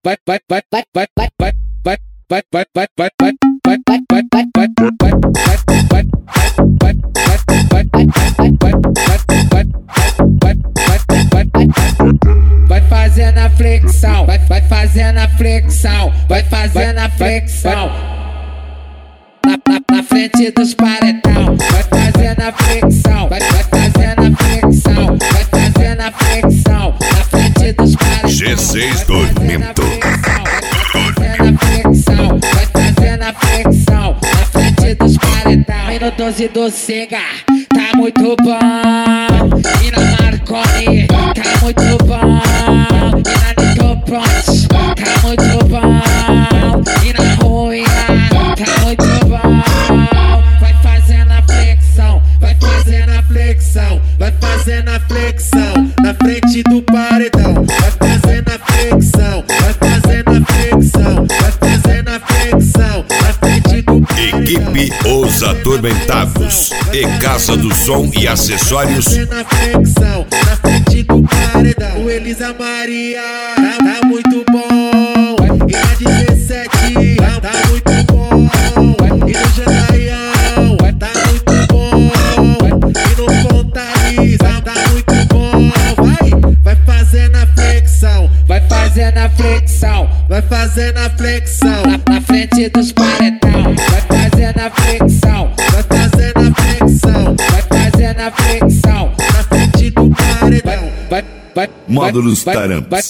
Vai fazendo a flexão, vai fazendo a flexão, vai fazendo a flexão. Na frente dos paredão, vai fazendo a flexão, vai fazendo a flexão, vai fazendo a flexão. Na frente dos paredão, G6 Tormento. Vai fazendo a flexão, na frente dos paredão. E no 12 do Sega, tá muito bom. E na Marconi, tá muito bom. E na Nicopront, tá muito bom. E na Ruína, tá muito bom. Vai fazendo a flexão, vai fazendo a flexão, vai fazendo a flexão. Na frente do paredão, vai fazendo a flexão, vai fazendo a flexão, vai fazendo a flexão. Na frente do paredão. Equipe Os Atormentados e Casa do Som e Acessórios. Na flexão, na frente do paredão. O Elisa Maria tá muito bom. E na 17 tá muito bom. E no Jandaião tá muito bom. E no Fontaliza tá muito bom. Vai fazendo a flexão, vai fazendo a flexão, vai fazendo a flexão. Na frente dos paredão, vai fazendo a flexão, vai fazendo a flexão, vai fazendo a flexão. Na frente do paredão, Módulos Tarampas.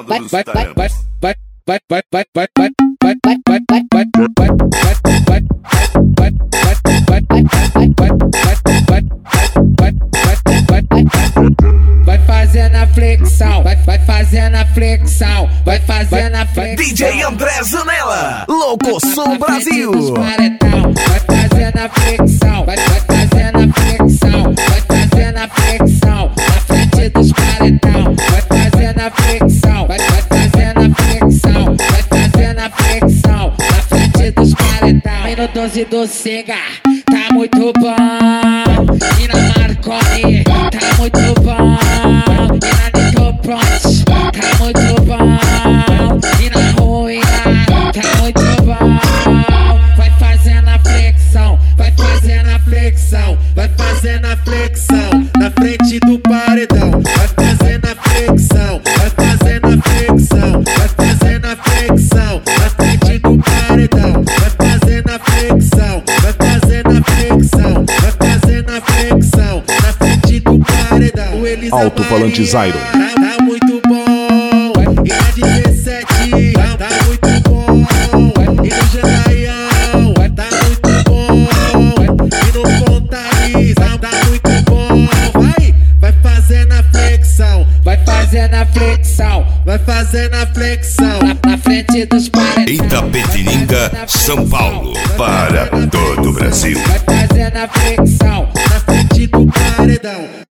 vai fazendo a flexão, vai fazendo a flexão, vai fazendo a flexão. DJ André Zanella, Louco Som Brasil. Vai fazendo a flexão, vai fazendo a flexão, vai fazendo a flexão. Na frente dos paredão, vai fazendo a flexão, vai fazendo a flexão, vai fazendo a flexão. Na frente dos paredão. E no 12 do Sega, tá muito bom. E na Marconi, tá muito bom. E na Nicopront, tá muito bom. E na Ruína, tá muito bom. Vai fazendo a flexão, vai fazendo a flexão, vai fazendo a flexão. Na frente do paredão, vai fazendo a flexão, vai fazendo a flexão, vai fazendo a flexão. Na frente do paredão, vai fazendo a flexão, vai fazendo a flexão, vai fazendo a flexão. Na frente do paredão. O Elisa Alto-falante Zyron. tá muito bom. E na 17 tá muito bom. E no Jandaião tá muito bom. E no Fontaliza tá muito bom. Vai fazendo a flexão, vai fazendo a flexão, vai fazendo a flexão. Na frente dos paredão, Itapetininga, São Paulo, para todo o Brasil. vai fazendo a flexão, na frente do paredão.